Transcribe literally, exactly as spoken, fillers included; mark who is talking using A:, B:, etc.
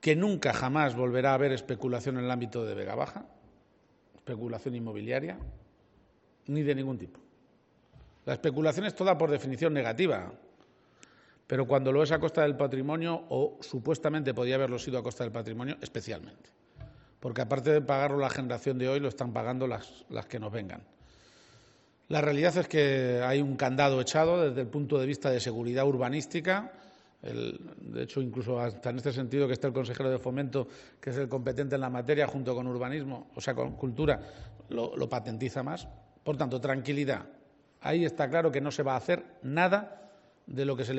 A: que nunca jamás volverá a haber especulación en el ámbito de Vega Baja, especulación inmobiliaria, ni de ningún tipo. La especulación es toda por definición negativa, pero cuando lo es a costa del patrimonio, o supuestamente podía haberlo sido a costa del patrimonio, especialmente. Porque aparte de pagarlo la generación de hoy, lo están pagando las, las que nos vengan. La realidad es que hay un candado echado desde el punto de vista de seguridad urbanística. El, de hecho, incluso hasta en este sentido que está el consejero de Fomento, que es el competente en la materia, junto con urbanismo, o sea, con cultura, lo, lo patentiza más. Por tanto, tranquilidad. Ahí está claro que no se va a hacer nada de lo que se le